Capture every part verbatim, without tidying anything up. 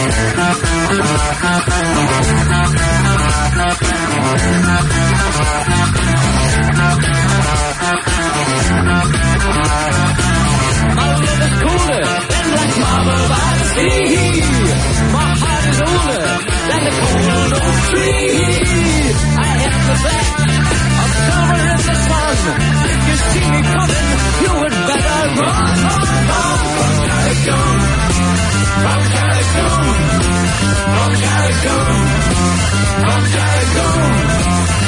My love is cooler than black marble by the sea. My heart is older than the cold oak tree. I am the black of silver in the sun. If you see me coming, you would better run, run, run. From Carrickdown, from Carrickdown, from Carrickdown, from Carrickdown.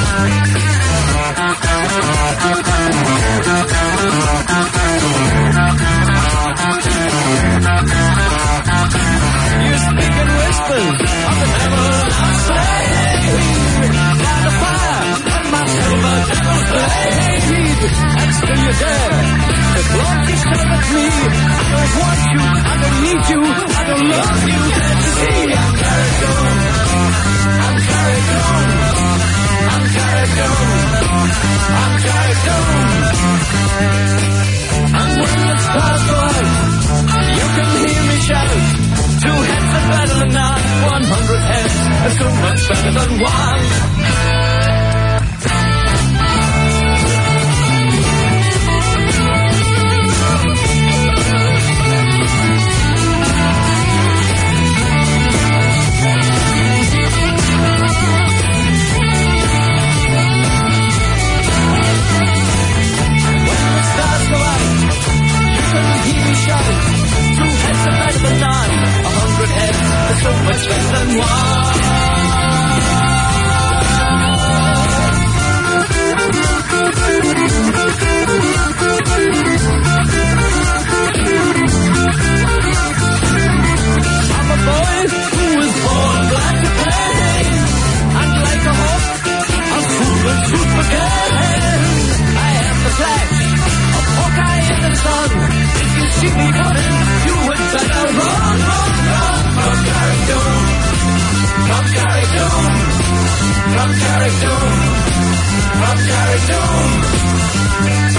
You speak in whispers of the devil outside. By the fire and my silver devil blade. And still you're there. As long as you stare at me, I don't want you, I don't need you, I don't love you. Can't you see? I'm carried on. I'm carried on. I'm carried on. I'm carried on. And when the stars go out, you can hear me shout. Two heads are better than none. One hundred heads are so much better than one. So much less than one. I'm a boy who was born black to play, and like a hawk, I'll swoop and swoop again. I am the flash of Hawkeye in the sun. If you see me coming, you would better run, run, run. From Carrickdown, from Carrickdown, from Carrickdown, from Carrickdown.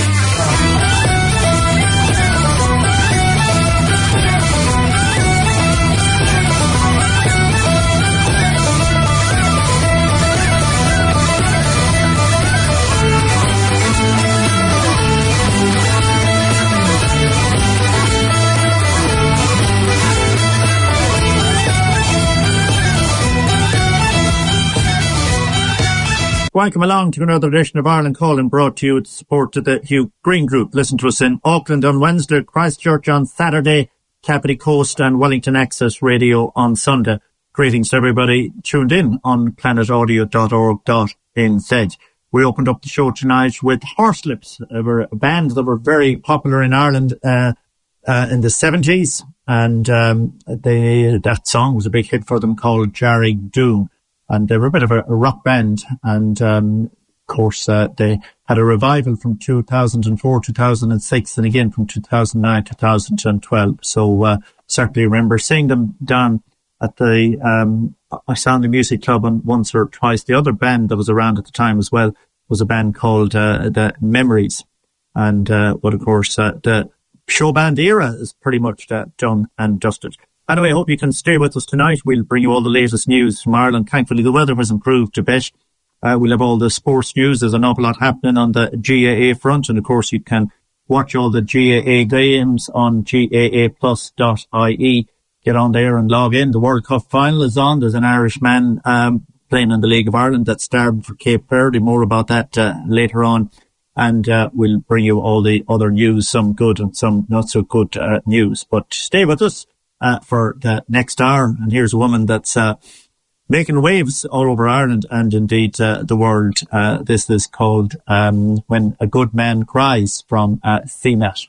Welcome along to another edition of Ireland Calling, brought to you with the support of the Hugh Green Group. Listen to us in Auckland on Wednesday, Christchurch on Saturday, Kapiti Coast and Wellington Access Radio on Sunday. Greetings to everybody tuned in on planet audio dot org dot n z. We opened up the show tonight with Horselips, they were a band that were very popular in Ireland uh, uh, in the seventies, and um, they that song was a big hit for them called Jarrig Doon. And they were a bit of a, a rock band, and um, of course uh, they had a revival from two thousand four, two thousand six, and again from two thousand nine, two thousand twelve. So uh, certainly remember seeing them down at the um, Icelandic Music Club on once or twice. The other band that was around at the time as well was a band called uh, the Memories, and uh, but of course uh, the show band era is pretty much uh, done and dusted. Anyway, I hope you can stay with us tonight. We'll bring you all the latest news from Ireland. Thankfully, the weather has improved a bit. Uh, we'll have all the sports news. There's an awful lot happening on the G A A front. And, of course, you can watch all the G A A games on G A A plus dot I E. Get on there and log in. The World Cup final is on. There's an Irishman um, playing in the League of Ireland that's starting for Cape Verde. More about that uh, later on. And uh, we'll bring you all the other news, some good and some not so good uh, news. But stay with us. Uh, for the next hour. And here's a woman that's uh, making waves all over Ireland and indeed uh, the world. Uh, this is called um, When a Good Man Cries from uh, Themat.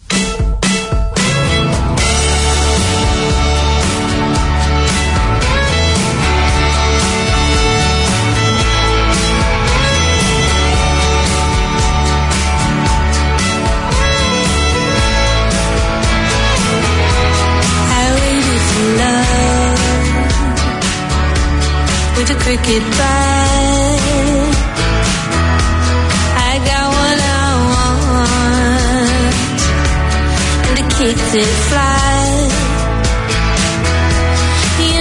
With a cricket bat, I got what I want, and the kick that fly. You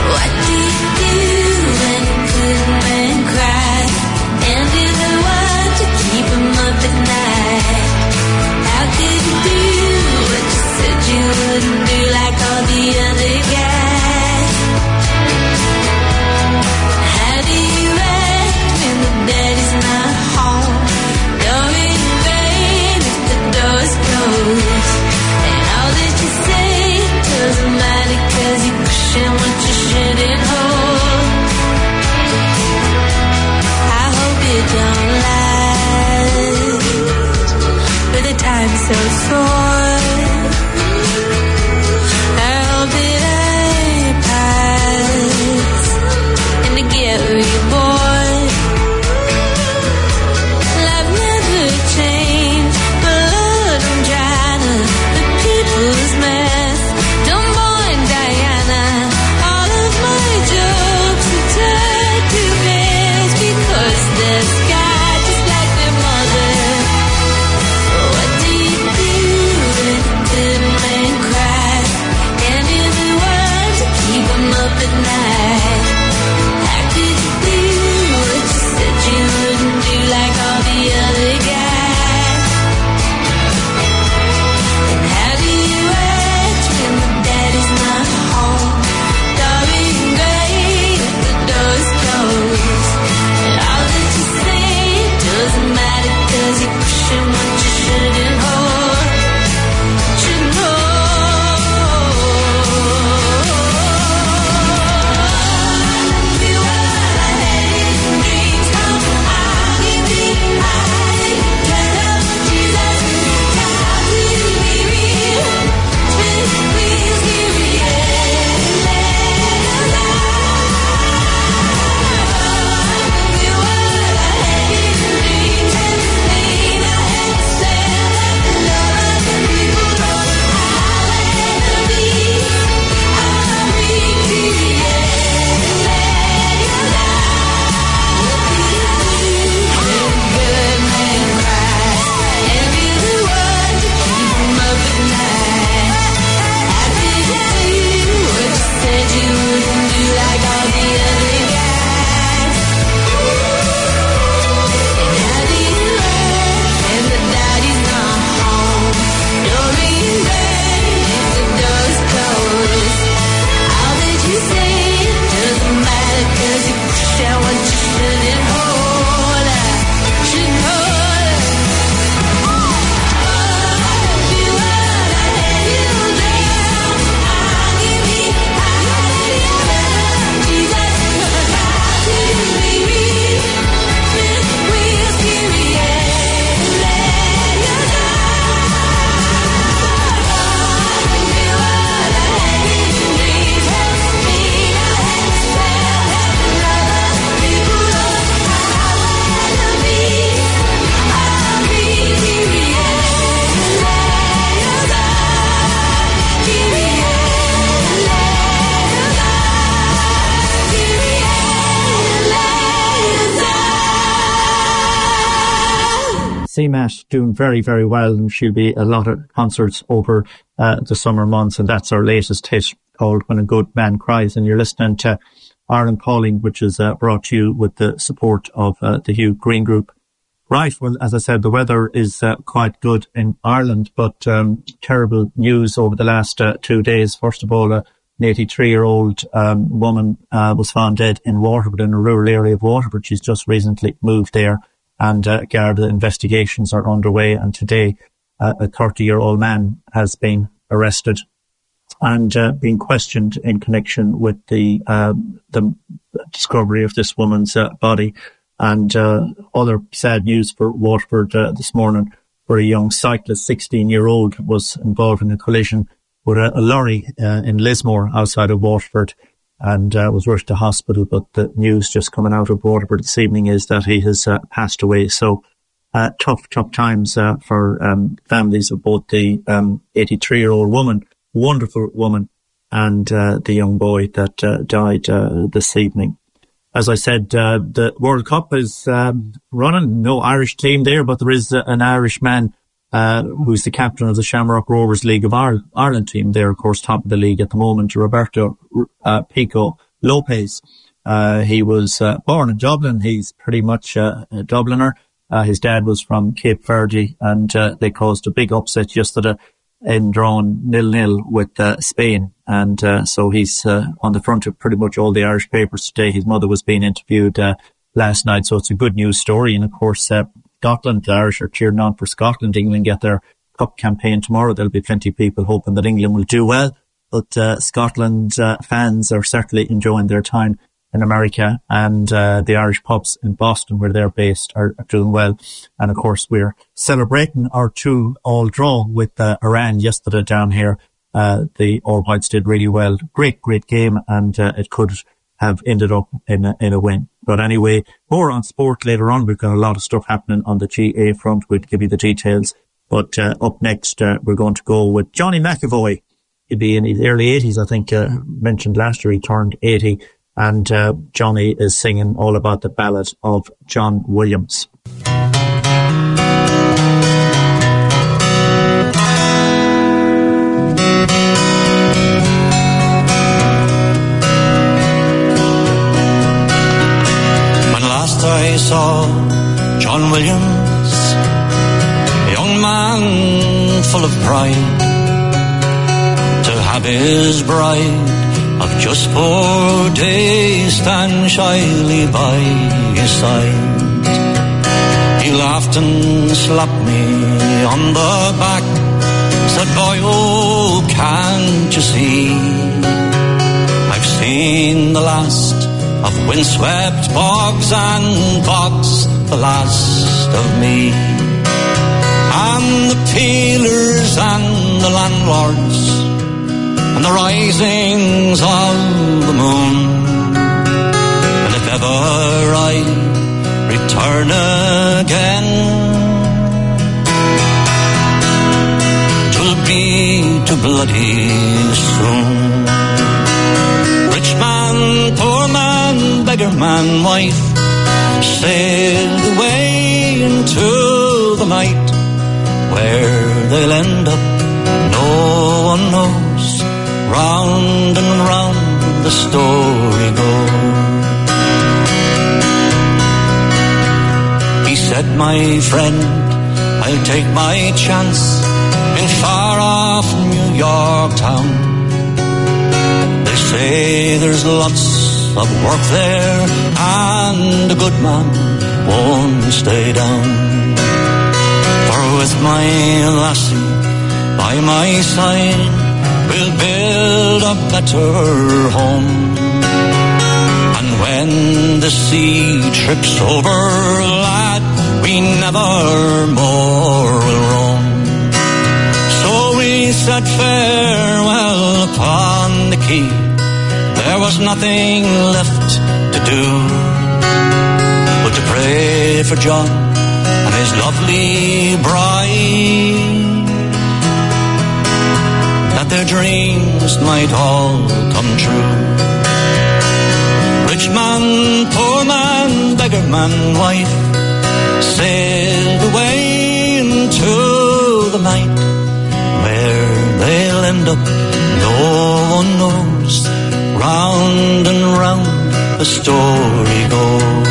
What do you do when you couldn't cry? And you're the one to keep him up at night. How could you do what you said you wouldn't do, like all the other guys? How do you act when the daddy's not home? Don't ring vain if the door's closed. And all that you say doesn't matter, 'cause you're pushing what you shouldn't hold. I hope you don't lie, but the time's so short. I hope that I pass and to get reborn. Life never changed, but Lord, I'm trying to the people's mess. Dumb boy and Diana, all of my jokes are tied to bears because they're sky just like their mother. What do you do when you couldn't make cry? And you're the one to keep 'em up at night. How could you do what you said you wouldn't do, like all the other guys? And how do you act when the daddy's not home? Darling gray if the door's closed. And all that you say doesn't matter, 'cause you're pushing what you shouldn't hold. Shouldn't hold. You are heading dreams come. I'll give you high. Turn up Jesus, time to be real. Spin wheels, give me air, let us out. You are heading dreams and pain I had said. Love other people know I'll let them be. I'll bring to the end, let us out. Good man cry, and you're the one to keep 'em up at night. How did you do what you said you wouldn't do, like all the other guys? And how do you act when the daddy's not home? Don't ring vain if the door's closed. All that you say doesn't matter, 'cause you push out what you shouldn't hold. Shouldn't hold. If you wanna head you down, I'll give you high. Jesus, how to be real. Spin wheels, give me air, let us out. If you wanna head in dreams, help me, I had said, love people know I'll let them be. I'll bring to the end, let us out. Give me air, let us out. Give me air, let us out. C-Matt doing very, very well, and she'll be a lot of concerts over uh, the summer months, and that's our latest hit called When a Good Man Cries. And you're listening to Ireland Calling, which is uh, brought to you with the support of uh, the Hugh Green Group. Right, well, as I said, the weather is uh, quite good in Ireland, but um, terrible news over the last uh, two days. First of all, uh, an eighty-three-year-old um, woman uh, was found dead in Waterford, in a rural area of Waterford. She's just recently moved there, and uh, Garda investigations are underway. And today, uh, a thirty-year-old man has been arrested and uh, being questioned in connection with the uh, the discovery of this woman's uh, body. And uh, other sad news for Waterford uh, this morning, where a young cyclist, sixteen-year-old, was involved in a collision with a, a lorry uh, in Lismore outside of Waterford, and uh, was rushed to hospital. But the news just coming out of Waterford this evening is that he has uh, passed away. So uh, tough, tough times uh, for um, families of both the um, eighty-three-year-old woman, wonderful woman, and uh, the young boy that uh, died uh, this evening. As I said, uh, the World Cup is um, running. No Irish team there, but there is uh, an Irishman uh, who's the captain of the Shamrock Rovers League of Ireland team. They're, of course, top of the league at the moment. Roberto uh, Pico Lopez. Uh, he was uh, born in Dublin. He's pretty much uh, a Dubliner. Uh, his dad was from Cape Verde, and uh, they caused a big upset yesterday in drawing nil-nil with uh, Spain. And uh, so he's uh, on the front of pretty much all the Irish papers today. His mother was being interviewed uh, last night, so it's a good news story. And of course, uh, Scotland, the Irish are cheering on for Scotland. England get their cup campaign tomorrow. There'll be plenty of people hoping that England will do well. But uh, Scotland uh, fans are certainly enjoying their time in America, and uh, the Irish pubs in Boston, where they're based, are, are doing well. And of course, we're celebrating our two-all draw with uh, Iran yesterday down here. Uh, the All Whites did really well. Great, great game, and uh, it could have ended up in a, in a win. But anyway, more on sport later on. We've got a lot of stuff happening on the G A front. We'll give you the details. But uh, up next, uh, we're going to go with Johnny McAvoy. He'd be in his early eighties, I think. Uh, mentioned last year he turned eighty. And uh, Johnny is singing all about the ballad of John Williams. When last I saw John Williams, a young man full of pride, to have his bride of just four days stand shyly by his side. He laughed and slapped me on the back, said, boy, oh, can't you see? I've seen the last of windswept bogs and bogs, the last of me. And the peelers and the landlords, and the risings of the moon. And if ever I return again, 'twill be too bloody soon. Rich man, poor man, beggar man, wife, sailed away into the night. Where they'll end up, no one knows. Round and round the story goes. He said, my friend, I'll take my chance in far off New York town. They say there's lots of work there, and a good man won't stay down. For with my lassie by my side, we'll build a better home. And when the sea trips over, lad, we never more will roam. So we said farewell upon the quay. There was nothing left to do but to pray for John and his lovely bride, that their dreams might all come true. Rich man, poor man, beggar man, wife, sailed away into the night. Where they'll end up, no one knows. Round and round the story goes.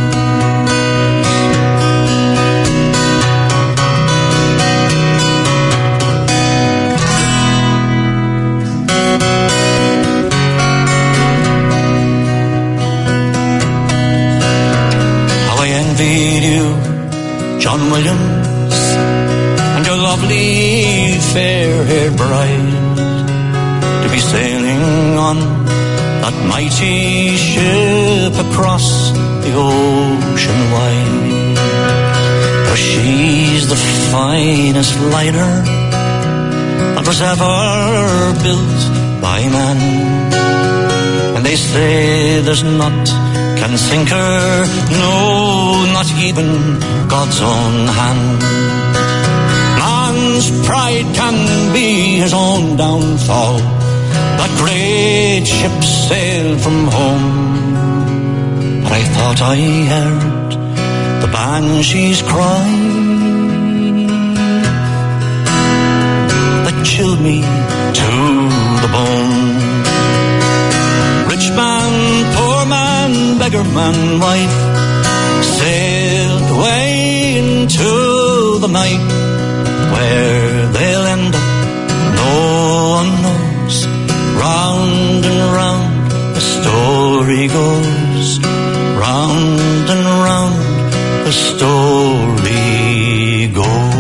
John Williams, and your lovely fair-haired bride, to be sailing on that mighty ship across the ocean wide. For she's the finest liner that was ever built by man, and they say there's not can sink her, no, not even God's own hand. Man's pride can be his own downfall. That great ship sailed from home, but I thought I heard the banshees cry that chilled me to the bone. Rich man, poor man, beggar man, wife, sailed away into the night. Where they'll end up, no one knows. Round and round the story goes. Round and round the story goes.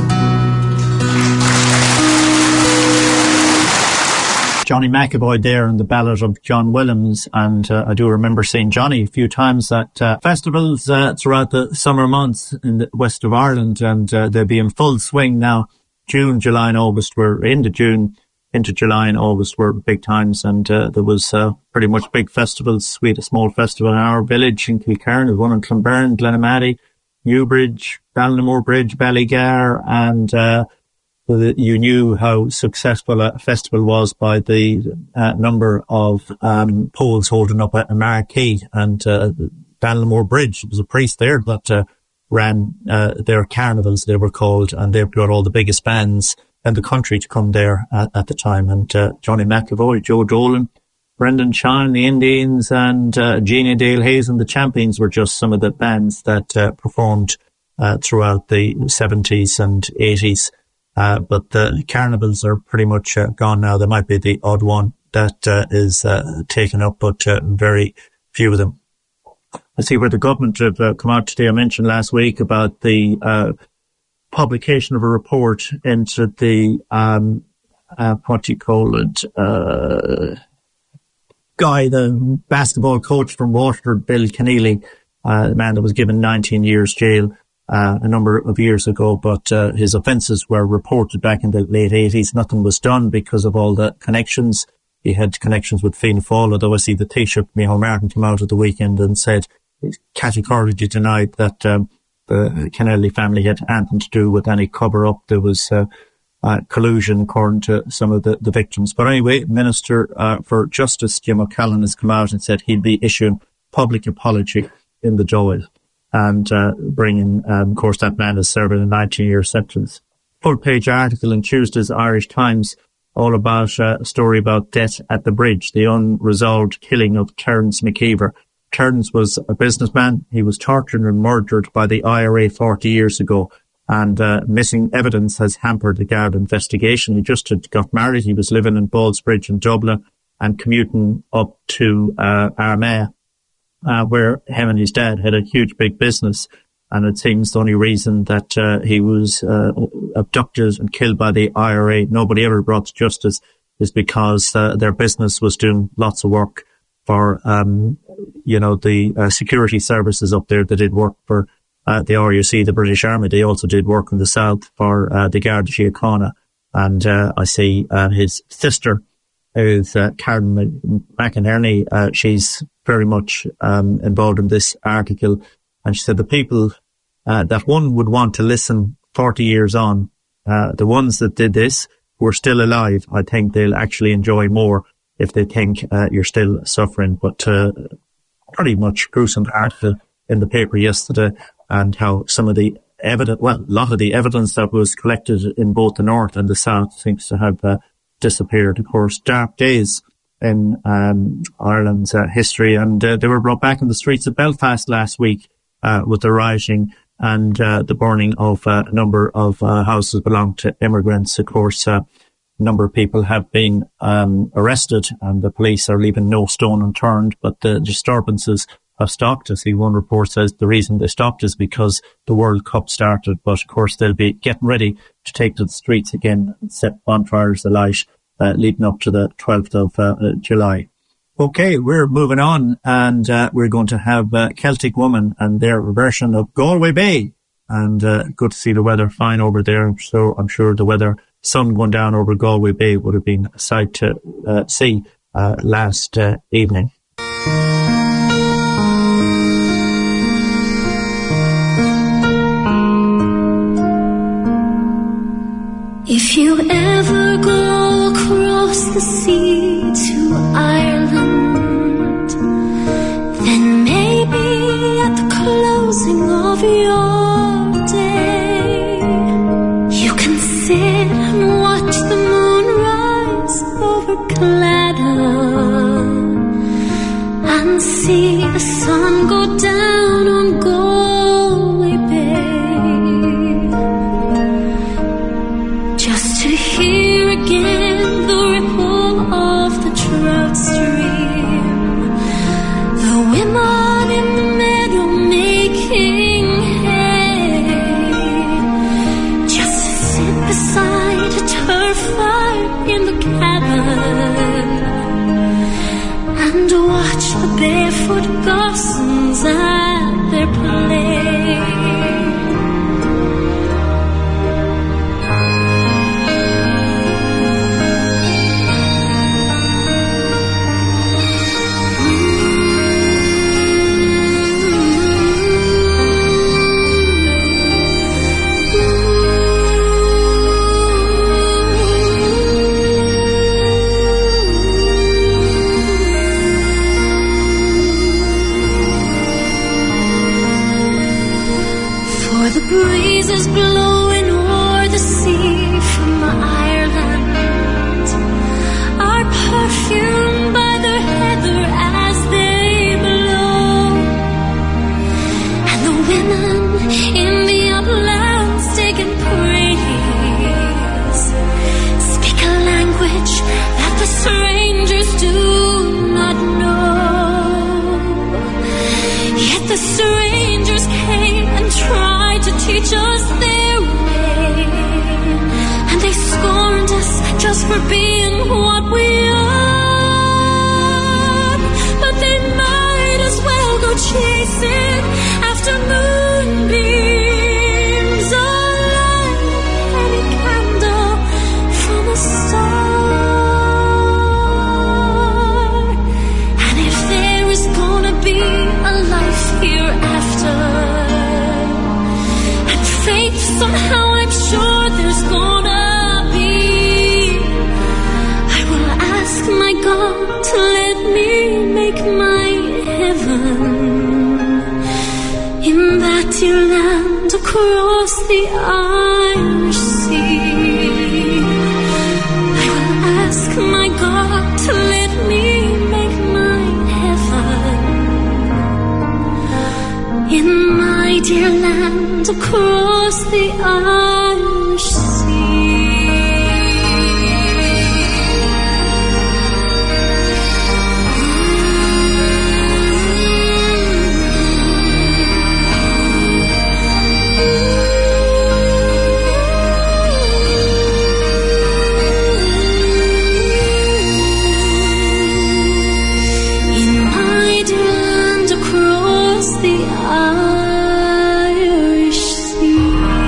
Johnny McAvoy there in the ballad of John Williams, and uh, I do remember seeing Johnny a few times at uh, festivals uh, throughout the summer months in the west of Ireland, and uh, they'll be in full swing now. June, July and August were into June, into July and August were big times, and uh, there was uh, pretty much big festivals. We had a small festival in our village in Kilcairn, one in Clonberne, Glenamaddy, Newbridge, Ballinamore Bridge, Ballygar, and uh, you knew how successful a festival was by the uh, number of um, poles holding up a, a marquee. And uh, Ballinamore Bridge, there was a priest there that uh, ran uh, their carnivals, they were called, and they brought all the biggest bands in the country to come there at, at the time. And uh, Johnny McAvoy, Joe Dolan, Brendan Shine, the Indians, and uh, Jeannie Dale Hayes and the Champions were just some of the bands that uh, performed uh, throughout the seventies and eighties. Uh, but the carnivals are pretty much uh, gone now. There might be the odd one that uh, is uh, taken up, but uh, very few of them. I see where the government have uh, come out today. I mentioned last week about the uh, publication of a report into the, um, uh, what do you call it, uh, guy, the basketball coach from Waterford, Bill Keneally, uh, the man that was given nineteen years jail. Uh, a number of years ago, but uh, his offences were reported back in the late eighties. Nothing was done because of all the connections. He had connections with Fianna Fáil, although I see the Taoiseach, Micheál Martin, came out at the weekend and said, categorically denied that um, the Keneally family had anything to do with any cover-up. There was uh, uh, collusion, according to some of the, the victims. But anyway, Minister uh, for Justice, Jim O'Callaghan, has come out and said he'll be issuing public apology in the Dáil. And uh, bringing, um, of course, that man is serving a nineteen-year sentence. Full-page article in Tuesday's Irish Times, all about uh, a story about death at the bridge, the unresolved killing of Terence McKeever. Terence was a businessman. He was tortured and murdered by the I R A forty years ago, and uh, missing evidence has hampered the Garda investigation. He just had got married. He was living in Ballsbridge in Dublin and commuting up to uh, Armagh. Uh, where him and his dad had a huge big business, and it seems the only reason that uh, he was uh, abducted and killed by the I R A, nobody ever brought to justice, is because uh, their business was doing lots of work for, um, you know, the uh, security services up there. They did work for uh, the R U C, the British Army. They also did work in the south for uh, the Garda Síochána. And uh, I see uh, his sister, who's uh, Karen McInerney, uh, she's very much um, involved in this article, and she said the people uh, that one would want to listen forty years on, uh, the ones that did this who are still alive, I think they'll actually enjoy more if they think uh, you're still suffering. But uh, pretty much gruesome article in the paper yesterday, and how some of the evidence, well, a lot of the evidence that was collected in both the north and the south seems to have uh, disappeared. Of course, dark days in um, Ireland's uh, history, and uh, they were brought back in the streets of Belfast last week uh, with the rioting and uh, the burning of uh, a number of uh, houses belonging to immigrants. Of course, uh, a number of people have been um, arrested, and the police are leaving no stone unturned, but the disturbances have stopped. I see one report says the reason they stopped is because the World Cup started, but of course they'll be getting ready to take to the streets again and set bonfires alight Uh, leading up to the twelfth of uh, July. Okay, we're moving on, and uh, we're going to have uh, Celtic Woman and their version of Galway Bay. And uh, good to see the weather fine over there. So I'm sure the weather, sun going down over Galway Bay would have been a sight to uh, see uh, last uh, evening. If you ever go across the sea to Ireland, then maybe at the closing of your day, you can sit and watch the moon rise over Claddagh, see the sun go down on Galway Bay, just to hear again the ripple of the trout stream, the women in the meadow making hay, just to sit beside a turf fire in the cabin and watch the barefoot gossans at their play. The breeze is blowing o'er the sea from Ireland, are perfumed by the heather as they blow, and the women in the uplands taking praise speak a language that the strangers do not know, yet the strangers came and tried to teach us their way, and they scorned us just for being what we are, but they might as well go chasing after moonbeams or light any candle from a star. And if there is gonna be a life hereafter, faith somehow I'm sure there's gonna be, I will ask my God to let me make my heaven in that dear land across the Irish Sea. I will ask my God to let me make my heaven in my dear land across the Irish Sea. In my dear land across the Irish Sea.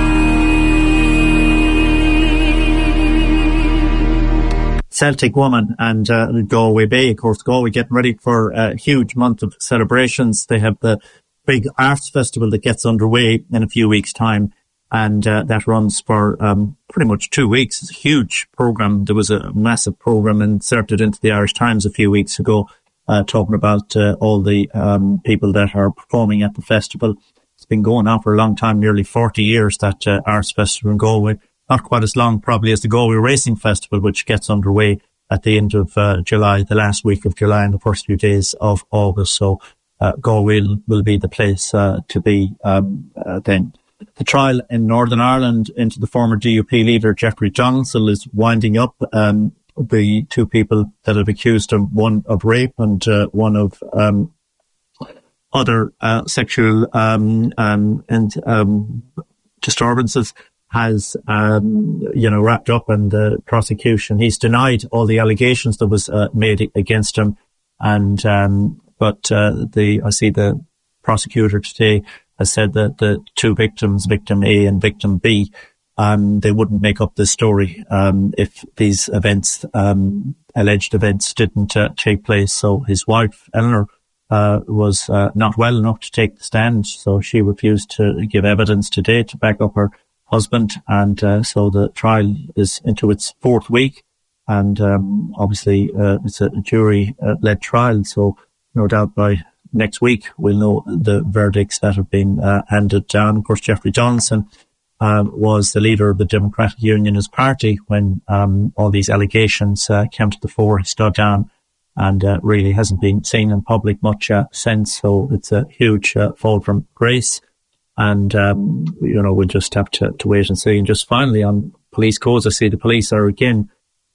Celtic Woman and uh, Galway Bay. Of course, Galway getting ready for a huge month of celebrations. They have the big arts festival that gets underway in a few weeks' time, and uh, that runs for um, pretty much two weeks. It's a huge program. There was a massive program inserted into the Irish Times a few weeks ago, uh, talking about uh, all the um, people that are performing at the festival. It's been going on for a long time, nearly forty years, that uh, arts festival in Galway. Not quite as long probably as the Galway Racing Festival, which gets underway at the end of uh, July, the last week of July and the first few days of August. So uh, Galway will, will be the place uh, to be um, uh, then. The trial in Northern Ireland into the former D U P leader Jeffrey Johnsel is winding up. Um, the two people that have accused him, one of rape and uh, one of um, other uh, sexual um, um, and um, disturbances, has, um, you know, wrapped up in the prosecution. He's denied all the allegations that was uh, made against him. And, um, but, uh, the, I see the prosecutor today has said that the two victims, victim A and victim B, um, they wouldn't make up this story, um, if these events, um, alleged events didn't uh, take place. So his wife, Eleanor, uh, was, uh, not well enough to take the stand. So she refused to give evidence today to back up her husband, and uh, so the trial is into its fourth week, and um, obviously uh, it's a jury-led uh, trial, so no doubt by next week we'll know the verdicts that have been uh, handed down. Of course, Jeffrey Johnson uh, was the leader of the Democratic Unionist Party when um, all these allegations uh, came to the fore. He stood down and uh, really hasn't been seen in public much uh, since. So it's a huge uh, fall from grace. And, um, you know, we'll just have to, to wait and see. And just finally on police codes, I see the police are again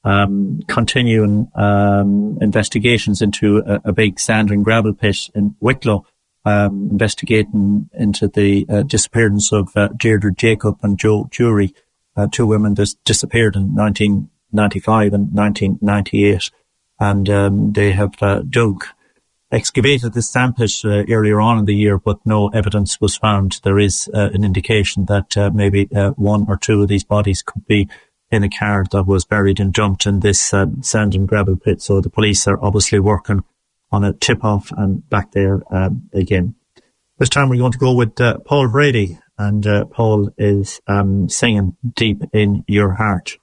um, continuing um, investigations into a, a big sand and gravel pit in Wicklow, um, investigating into the uh, disappearance of uh, Deirdre Jacob and Joe Jury, uh, two women that disappeared in nineteen ninety-five and nineteen ninety-eight. And um, they have uh, dug excavated the sand pit uh, earlier on in the year, but no evidence was found. There is uh, an indication that uh, maybe uh, one or two of these bodies could be in a car that was buried and dumped in this uh, sand and gravel pit. So the police are obviously working on a tip-off and back there um, again. This time we're going to go with uh, Paul Brady, and uh, Paul is um, singing Deep in Your Heart.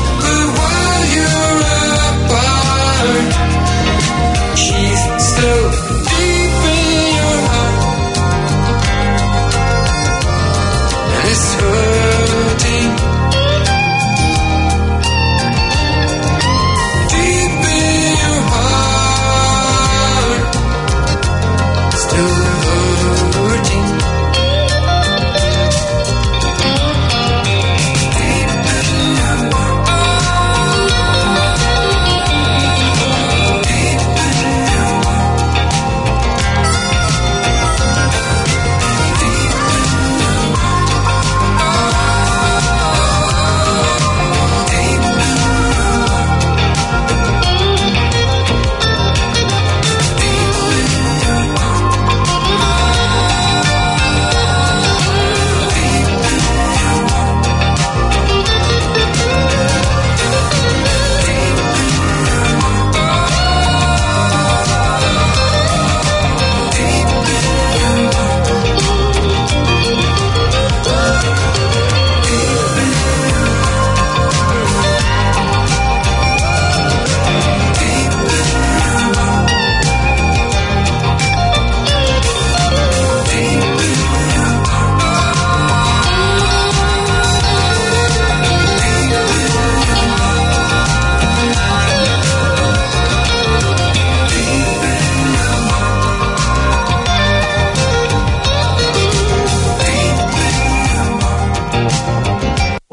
Still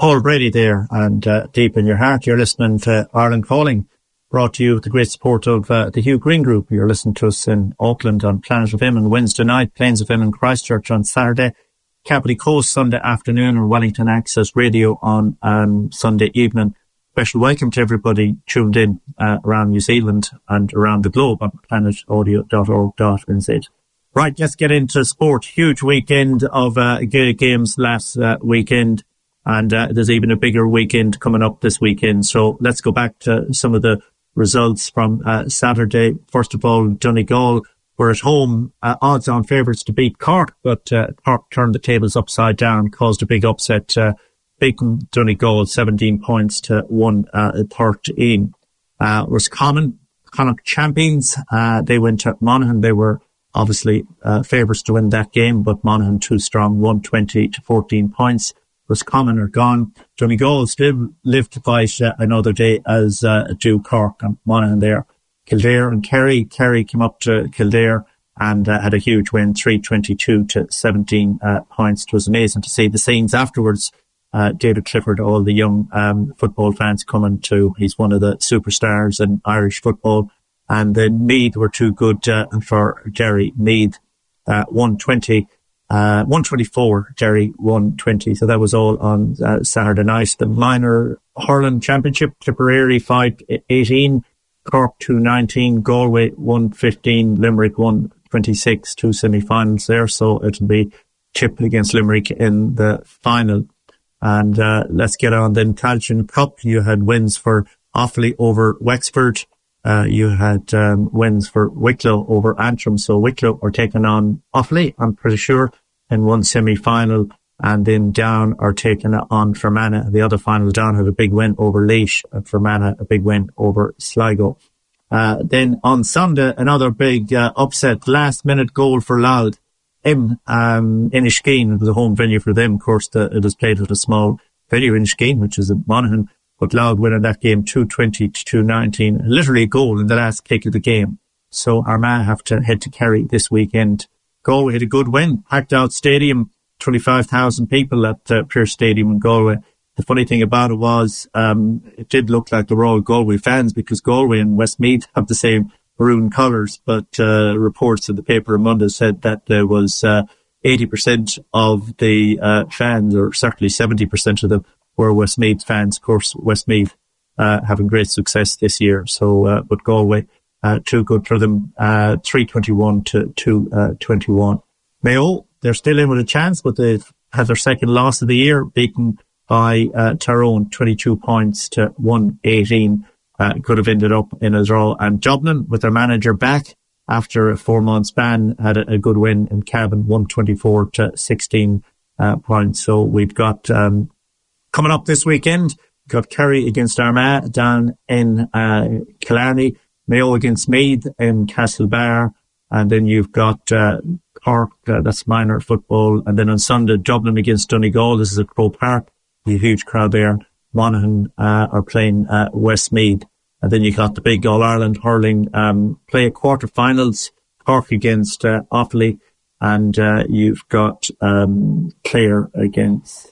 Paul Brady there, and uh, deep in your heart, you're listening to Ireland Calling, brought to you with the great support of uh, the Hugh Green Group. You're listening to us in Auckland on Planet F M on Wednesday night, Plains F M in Christchurch on Saturday, Capri Coast Sunday afternoon, and Wellington Access Radio on um, Sunday evening. Special welcome to everybody tuned in uh, around New Zealand and around the globe on planet audio dot org dot n z. Right, let's get into sport. Huge weekend of uh, games last uh, weekend. And uh, there's even a bigger weekend coming up this weekend. So let's go back to some of the results from uh, Saturday. First of all, Donegal were at home, uh, odds-on favourites to beat Cork, but uh, Cork turned the tables upside down, caused a big upset, uh, beating Donegal seventeen points to one thirteen. Uh, Roscommon, Connacht champions, uh, they went to Monaghan. They were obviously uh, favourites to win that game, but Monaghan too strong, one twenty to fourteen points. Roscommon are gone. Donegal still live to fight uh, another day, as uh, do Cork and Monaghan there. Kildare and Kerry. Kerry came up to Kildare and uh, had a huge win, three twenty-two to seventeen uh, points. It was amazing to see the scenes afterwards. Uh, David Clifford, all the young um, football fans coming to. He's one of the superstars in Irish football. And then Meath were too good uh, for Derry. Meath uh, one twenty. Uh, one twenty-four, Derry one twenty. So that was all on uh, Saturday night. The minor hurling championship, Tipperary five eighteen, Cork two nineteen, Galway one fifteen, Limerick one twenty-six, two semi-finals there. So it'll be Tip against Limerick in the final. And uh, let's get on then. Tailteann Cup, you had wins for Offaly over Wexford. Uh, you had um, wins for Wicklow over Antrim. So Wicklow are taking on Offaly, I'm pretty sure, in one semi-final. And then Down are taking on Fermanagh. The other final, Down had a big win over Laois, and Fermanagh a big win over Sligo. Uh, then on Sunday, another big uh, upset, last-minute goal for Louth. In um, Inniskeen, it was a home venue for them. Of course, the, it was played at a small venue in Inniskeen, which is at Monaghan. But Louth winning that game two twenty to two nineteen, literally a goal in the last kick of the game. So Armagh have to head to Kerry this weekend. Galway had a good win, packed out stadium, twenty-five thousand people at uh, Pearse Stadium in Galway. The funny thing about it was, um, it did look like the Royal Galway fans, because Galway and Westmeath have the same maroon colours, but uh, reports in the paper on Monday said that there was uh, eighty percent of the uh, fans, or certainly seventy percent of them, were Westmeath fans. Of course, Westmeath uh, having great success this year. So, uh, but Galway, uh, too good for them, uh, three twenty-one to two twenty-one. Mayo, they're still in with a chance, but they've had their second loss of the year, beaten by uh, Tyrone, twenty-two points to one eighteen. Uh, could have ended up in a draw. And Dublin, with their manager back after a four-month ban, had a, a good win in Cavan, one twenty-four to sixteen uh, points. So we've got... Um, Coming up this weekend, we've got Kerry against Armagh down in uh, Killarney, Mayo against Meath in Castlebar, and then you've got uh, Cork, uh, that's minor football, and then on Sunday, Dublin against Donegal. This is at Croke Park, a huge crowd there. Monaghan uh, are playing uh, Westmeath, and then you got the big All-Ireland hurling um, play at quarter-finals, Cork against uh, Offaly, and uh, you've got um, Clare against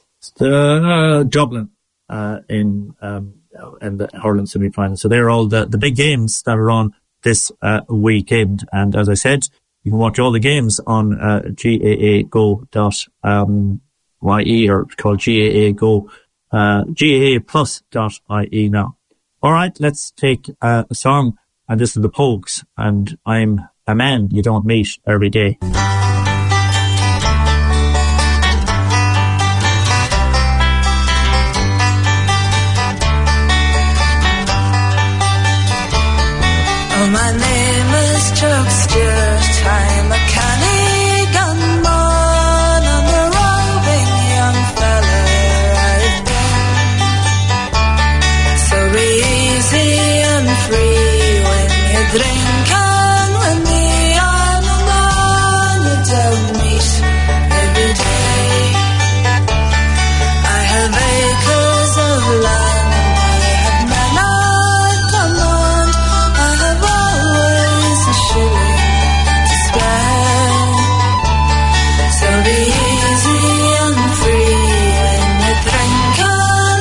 Uh, Dublin uh, in um, in the hurling semi-final. So they're all the, the big games that are on this uh, weekend. And as I said, you can watch all the games on uh, G A A go dot I E, or it's called G A A Go, uh, G A A plus dot I E now. All right, let's take uh, a song, and this is the Pogues, and I'm a man you don't meet every day. My name is Chuck Stewart, I'm a canny gunman, and a roving young fella I've been. So be easy and free when you drink, and when the arm and on you don't meet every day. I have acres of land, so be easy and free when you drink.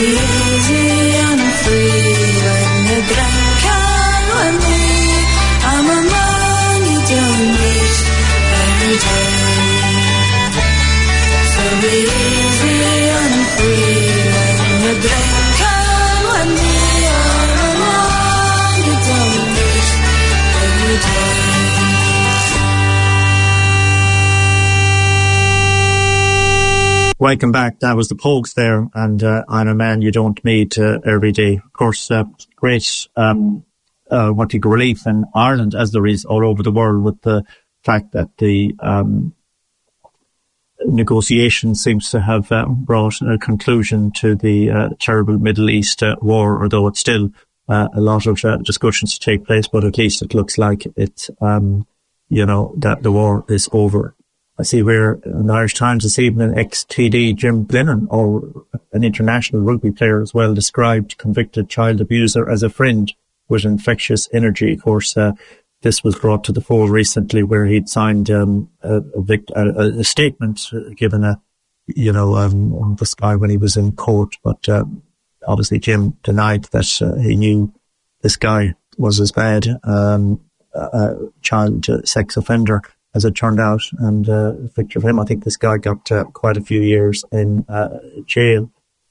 easy and free when you drink and when me. I'm a man you don't meet every day. So be easy and free when you drink and when me. I'm a man you don't meet every day. Welcome back. That was the Pogues there, and uh, I'm a man you don't meet uh, every day. Of course, uh, great um, uh, what do you call relief in Ireland, as there is all over the world, with the fact that the um, negotiation seems to have uh, brought a conclusion to the uh, terrible Middle East uh, war, although it's still uh, a lot of uh, discussions to take place, but at least it looks like it, um, you know, that the war is over. I see where in the Irish Times this evening, ex-T D Jim Glennon, or an international rugby player as well, described convicted child abuser as a friend with infectious energy. Of course, uh, this was brought to the fore recently, where he'd signed um, a, a, vict- a, a statement, uh, given a, you know, um, on the Sky when he was in court. But uh, obviously Jim denied that uh, he knew this guy was as bad um, a child uh, sex offender as it turned out, and uh, a picture of him. I think this guy got uh, quite a few years in uh, jail.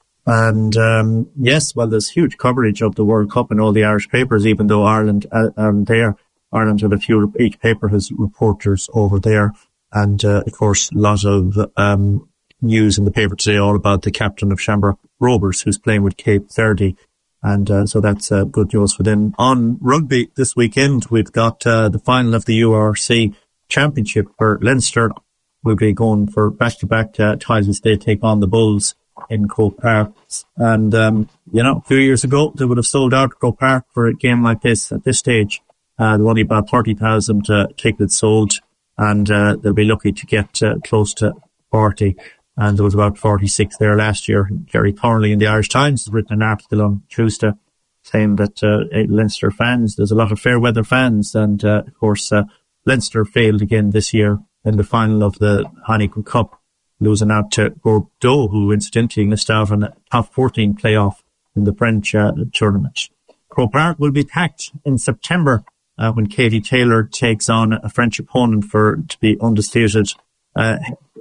And um, yes, well, there's huge coverage of the World Cup in all the Irish papers, even though Ireland uh, aren't there. Ireland had a few, each paper has reporters over there. And uh, of course, a lot of um, news in the paper today all about the captain of Shamrock Rovers, who's playing with Cape Verde. And uh, so that's uh, good news for them. On rugby this weekend, we've got uh, the final of the U R C Championship, where Leinster will be going for back-to-back uh, titles. They take on the Bulls in Croke Park. And, um, you know, a few years ago, they would have sold out Croke Park for a game like this. At this stage, uh, there were only about thirty thousand uh, tickets sold, and uh, they'll be lucky to get uh, close to forty. And there was about forty-six there last year. Jerry Thornley in the Irish Times has written an article on Tuesday saying that uh, Leinster fans, there's a lot of fair weather fans, and uh, of course, uh, Leinster failed again this year in the final of the Heineken Cup, losing out to Bordeaux, who incidentally missed out on a top fourteen playoff in the French uh, tournament. Croke Park will be packed in September uh, when Katie Taylor takes on a French opponent for to be undisputed uh,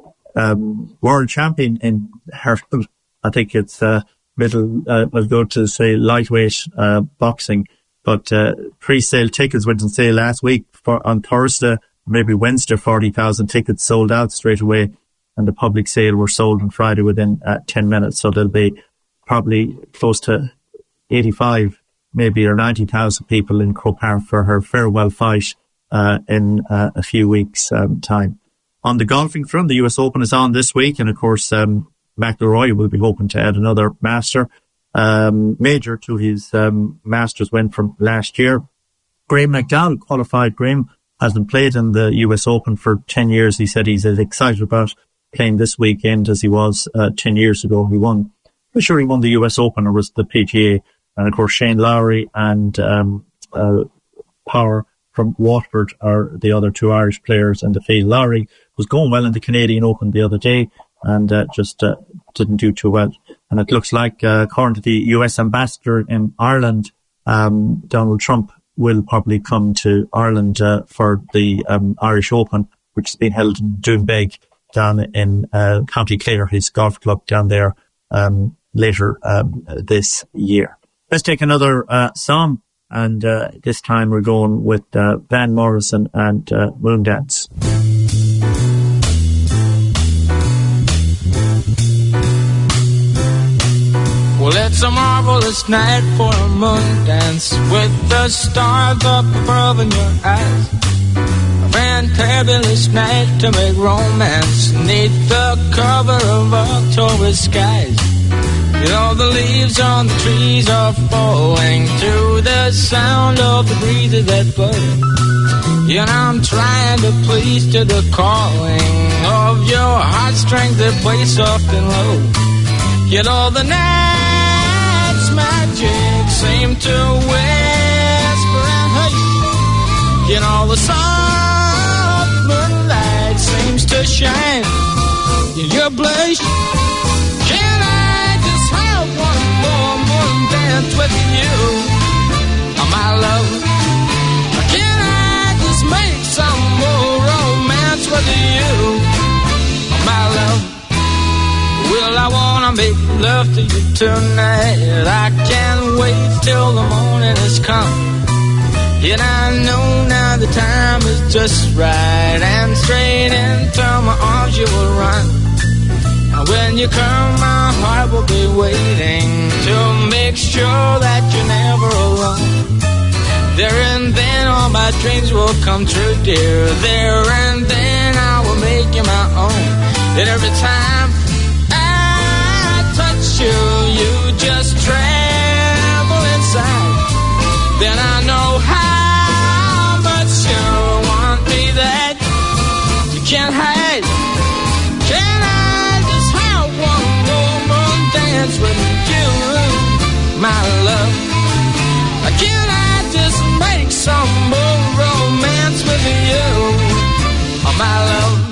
um, world champion in her, I think it's uh, middle, uh, I'll go to say lightweight uh, boxing. But uh, pre-sale tickets went on sale last week for on Thursday, maybe Wednesday. Forty thousand tickets sold out straight away, and the public sale were sold on Friday within uh, ten minutes. So there'll be probably close to eighty-five, maybe or ninety thousand people in Croke Park for her farewell fight uh, in uh, a few weeks' um, time. On the golfing front, the U S Open is on this week, and of course, um, McIlroy will be hoping to add another master. Um, major to his um, Masters win from last year. Graham McDowell qualified. Graham hasn't played in the U S Open for ten years. He said he's as excited about playing this weekend as he was uh, ten years ago. He won, I'm sure he won the U S Open, or was the P G A. And of course, Shane Lowry and um, uh, Power from Watford are the other two Irish players in the field. Lowry was going well in the Canadian Open the other day, and uh, just uh, didn't do too well. And it looks like, uh, according to the U S ambassador in Ireland, um, Donald Trump will probably come to Ireland uh, for the um, Irish Open, which has been held in Doonbeg down in uh, County Clare, his golf club down there, um, later um, this year. Let's take another uh, song, and uh, this time we're going with uh, Van Morrison and uh, Moondance. Well, it's a marvelous night for a moon dance with the stars up above in your eyes. A fantabulous night to make romance neath the cover of October skies. You know, the leaves on the trees are falling to the sound of the breezes that blow. You know, I'm trying to please to the calling of your heartstrings that play soft and low. You know, the night's magic seem to whisper and hush. You know, the soft moonlight seems to shine in your blush. Can I just have one more to you tonight. I can't wait till the morning has come. And I know now the time is just right, and straight into my arms you will run. And when you come, my heart will be waiting to make sure that you're never alone. There and then all my dreams will come true, dear. There and then I will make you my own. And every time I touch you, you just tremble inside. Then I know how much you want me that you can't hide. Can I just have one more dance with you, my love? Can I just make some more romance with you, oh, my love?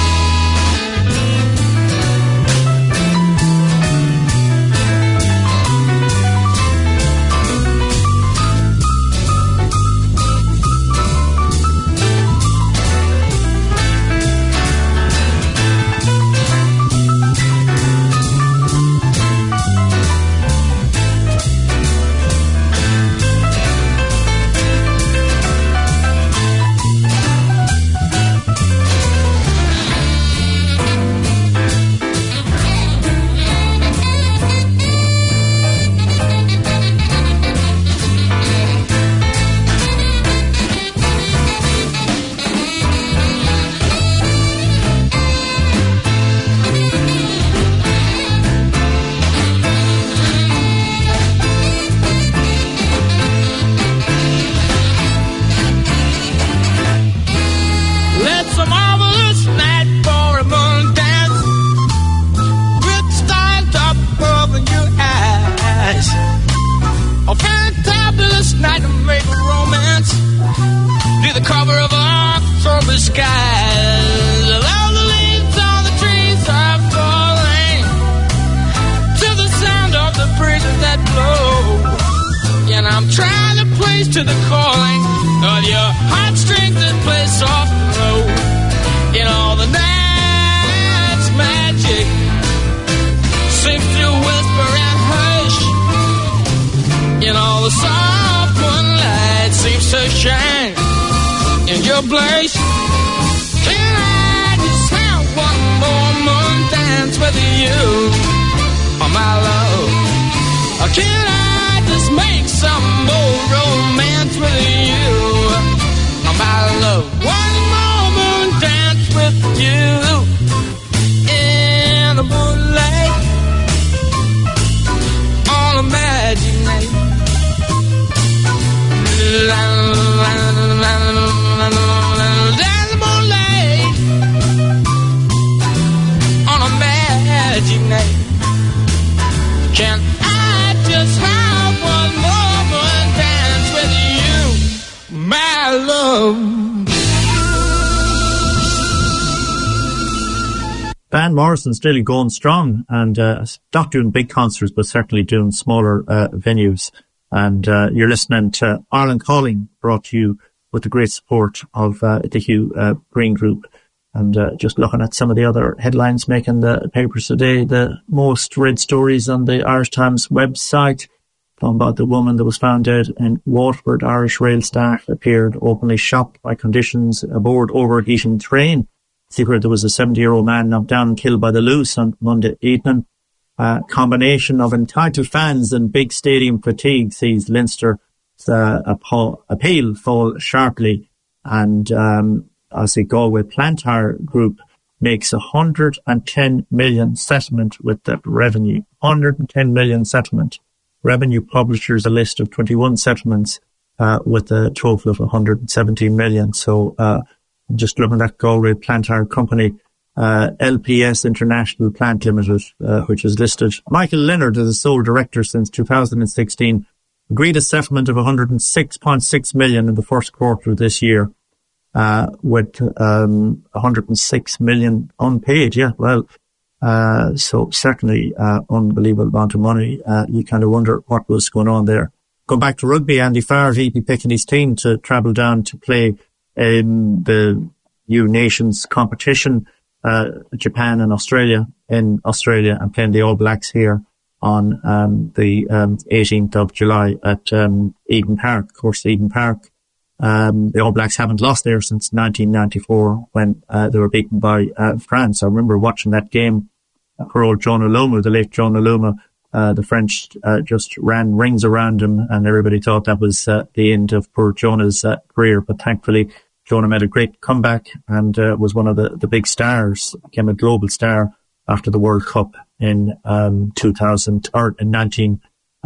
Van Morrison still going strong and uh, not doing big concerts, but certainly doing smaller uh, venues. And uh, you're listening to Ireland Calling, brought to you with the great support of uh, the Hugh uh, Green Group. And uh, just looking at some of the other headlines making the papers today, the most read stories on the Irish Times website, talking about the woman that was found dead in Waterford. Irish rail staff appeared openly shocked by conditions aboard overheating train. Secret, there was a seventy-year-old man knocked down and killed by the Luce on Monday evening. A combination of entitled fans and big stadium fatigue sees Leinster's uh, appeal fall sharply. And um, as the Galway Plantar Group makes a one hundred ten million settlement with the revenue. one hundred ten million settlement. Revenue publishes a list of twenty-one settlements uh, with a total of one hundred seventeen million. So uh, just looking at Galway Plantar Company, uh, L P S International Plant Limited, uh, which is listed. Michael Leonard is the sole director since two thousand sixteen, agreed a settlement of one hundred six point six million in the first quarter of this year, uh, with um, one hundred six million unpaid. Yeah, well, uh, so certainly uh, unbelievable amount of money. Uh, you kind of wonder what was going on there. Going back to rugby, Andy Farr, he be picking his team to travel down to play in the new nations competition, uh, Japan and Australia, in Australia, and playing the All Blacks here on um, the um, eighteenth of July at um, Eden Park. Of course, Eden Park, um, the All Blacks haven't lost there since nineteen ninety-four when uh, they were beaten by uh, France. I remember watching that game for old Jonah Loma, the late Jonah Loma. Uh, the French uh, just ran rings around him, and everybody thought that was uh, the end of poor Jonah's uh, career. But thankfully, Jonah made a great comeback and uh, was one of the, the big stars, became a global star after the World Cup in um, two thousand or in nineteen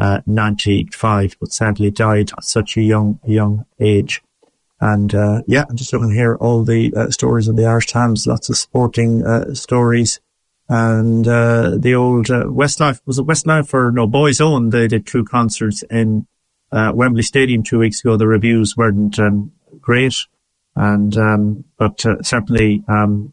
ninety-five, but sadly died at such a young young age. And uh, yeah, I'm just looking here, all the uh, stories in the Irish Times, lots of sporting uh, stories. And uh, the old uh, Westlife, was it Westlife or no, Boys Own? They did two concerts in uh, Wembley Stadium two weeks ago. The reviews weren't um, great, and um, but uh, certainly um,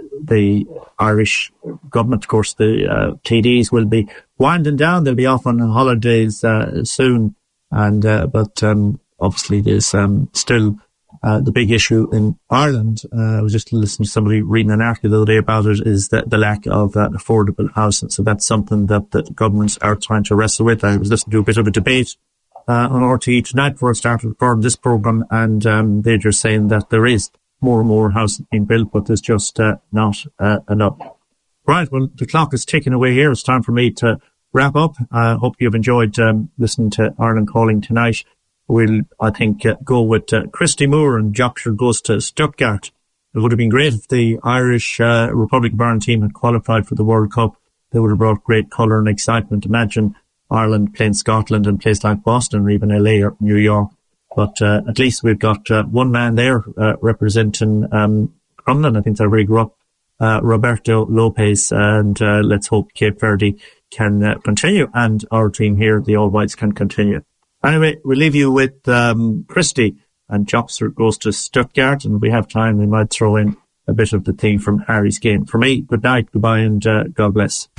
the Irish government, of course, the uh, T Ds will be winding down. They'll be off on holidays uh, soon, and uh, but um, obviously there's um, still. Uh, the big issue in Ireland, uh, I was just listening to somebody reading an article the other day about it, is that the lack of uh, affordable housing. So that's something that the governments are trying to wrestle with. I was listening to a bit of a debate uh, on R T E tonight before I started recording this programme, and um, they're just saying that there is more and more housing being built, but there's just uh, not uh, enough. Right, well, the clock is ticking away here. It's time for me to wrap up. I uh, hope you've enjoyed um, listening to Ireland Calling tonight. We'll, I think, uh, go with uh, Christy Moore, and Jockshire goes to Stuttgart. It would have been great if the Irish uh, Republic of Ireland team had qualified for the World Cup. They would have brought great colour and excitement. Imagine Ireland playing Scotland in a place like Boston or even L A or New York. But uh, at least we've got uh, one man there uh, representing um, Crumlin. I think they're very good up. Uh, Roberto Lopez, and uh, let's hope Cape Verde can uh, continue, and our team here, the All Whites, can continue. Anyway, we'll leave you with um, Christy, and Jockster goes to Stuttgart, and if we have time, we might throw in a bit of the theme from Harry's Game. For me, good night, goodbye, and uh, God bless.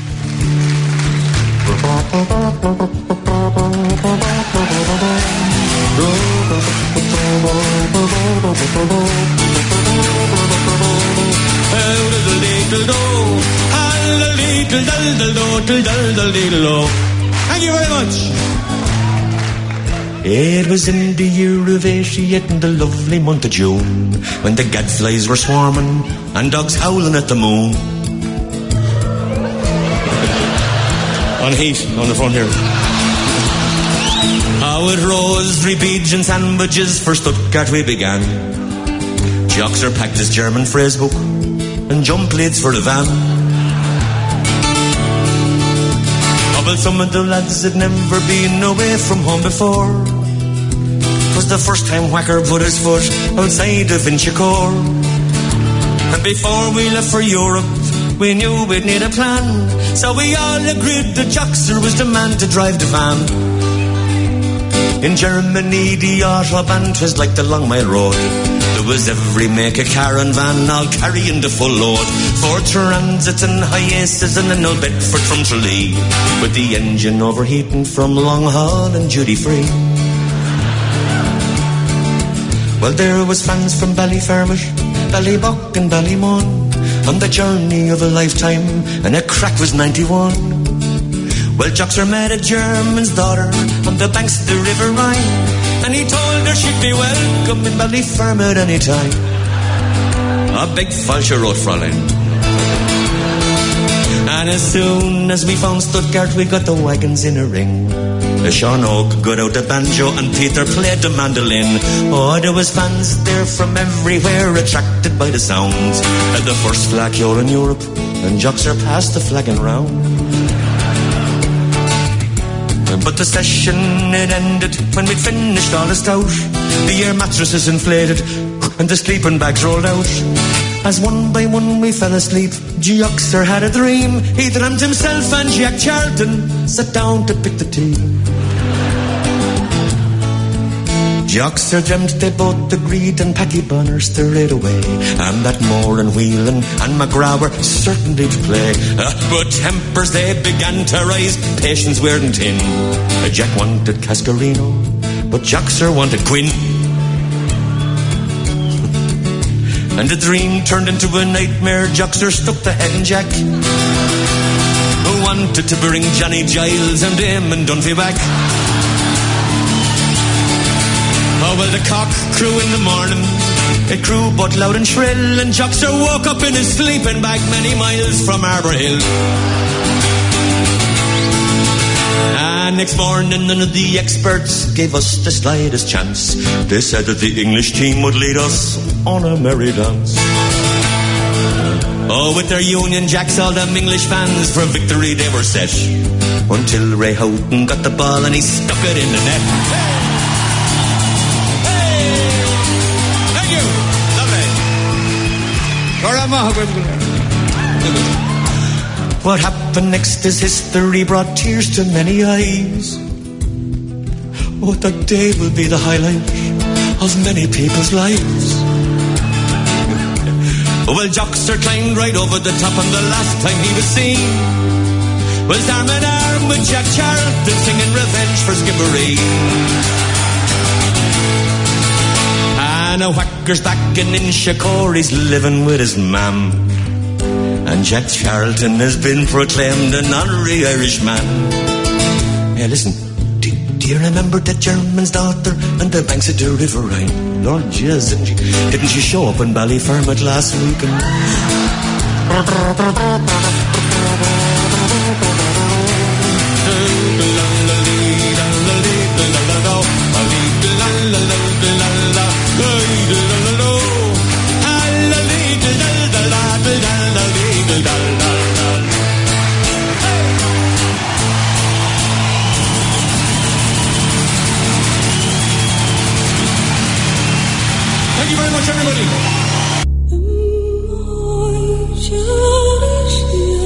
Thank you very much. It was in the year of eighty-eight in the lovely month of June, when the gadflies were swarming and dogs howling at the moon. On heat, on the front here. How it rose, three pigeon sandwiches for Stuttgart we began. Jockster packed his German phrase book and jump leads for the van. Well, some of the lads had never been away from home before. It was the first time Whacker put his foot outside of Inchicore. And before we left for Europe, we knew we'd need a plan. So we all agreed that Jockster was the man to drive the van. In Germany, the Autobahn was like the Long Mile Road. There was every make of car and van, all carrying the full load. Four Transits and Hiaces and an old Bedford from Tralee, with the engine overheating from long haul and duty free. Well, there was fans from Ballyfermot, Ballybuck and Ballymun, on the journey of a lifetime, and a crack was ninety-one. Well, Jockster met a German's daughter on the banks of the River Rhine, and he told her she'd be welcome in Ballyfermot any time. A big falscher road, Fräulein. And as soon as we found Stuttgart, we got the wagons in a ring. The Sean Oak got out the banjo and Peter played the mandolin. Oh, there was fans there from everywhere, attracted by the sounds. At the first flag you're in Europe, and Jockster passed the flagging round. But the session, it ended when we'd finished all the stout. The air mattresses inflated and the sleeping bags rolled out. As one by one we fell asleep, Jockster had a dream. He dreamt himself and Jack Charlton sat down to pick the team. Jockster dreamt they both agreed, and Paddy Bonner stirred away, and that Moore and Whelan and McGraw were certainly to play. Uh, but tempers they began to rise, patience weren't in. Uh, Jack wanted Cascarino, but Jockster wanted Quinn. And the dream turned into a nightmare. Jockster stuck the head in Jack. wanted to bring Johnny Giles and Damon Dunphy back. Oh, well, the cock crew in the morning, it crew but loud and shrill, and Joxer woke up in his sleeping bag many miles from Arbor Hill. And next morning, none of the experts gave us the slightest chance. They said that the English team would lead us on a merry dance. Oh, with their Union Jacks, all them English fans for victory they were set, until Ray Houghton got the ball and he stuck it in the net. What happened next is history, brought tears to many eyes. Oh, that day will be the highlight of many people's lives. Well, Joxer climbed right over the top, and the last time he was seen was arm in arm with Jack Charlton, singing Revenge for Skibbereen. And a whacker's back in Inchicore, he's living with his mam. And Jack Charlton has been proclaimed an honorary Irishman. Hey, listen, do, do you remember that German's daughter and the banks of the River Rhine? Lord jeez, didn't she, didn't she show up in Ballyfermot last week? Thank you very much, everybody.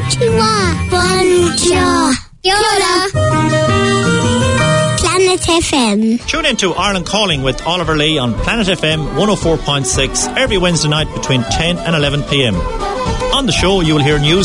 Konnichiwa. Bonjour. Yoda. Planet F M. Tune in to Ireland Calling with Oliver Lee on Planet F M one oh four point six every Wednesday night between ten and eleven p.m. On the show, you will hear news